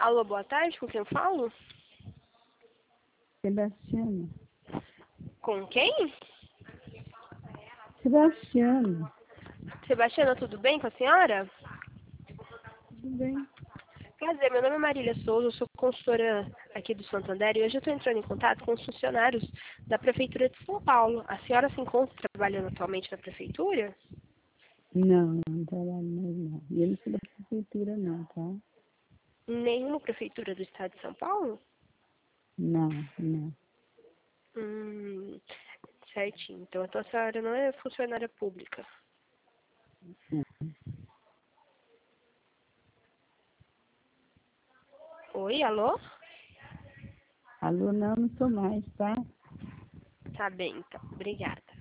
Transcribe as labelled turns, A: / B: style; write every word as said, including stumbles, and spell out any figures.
A: Alô, boa tarde, com quem eu falo?
B: Sebastiana.
A: Com quem?
B: Sebastiana.
A: Sebastiana, tudo bem com a senhora?
B: Tudo bem?
A: Prazer, meu nome é Marília Souza, eu sou consultora aqui do Santander e hoje eu estou entrando em contato com os funcionários da Prefeitura de São Paulo. A senhora se encontra trabalhando atualmente na Prefeitura?
B: Não, não trabalho mais não. E eu não sou da prefeitura não, tá?
A: Nenhuma Prefeitura do Estado de São Paulo?
B: Não, não.
A: Hum, certinho. Então a senhora não é funcionária pública.
B: não.
A: Oi, alô?
B: Alô, não, não sou mais, tá?
A: Tá bem, então. Obrigada.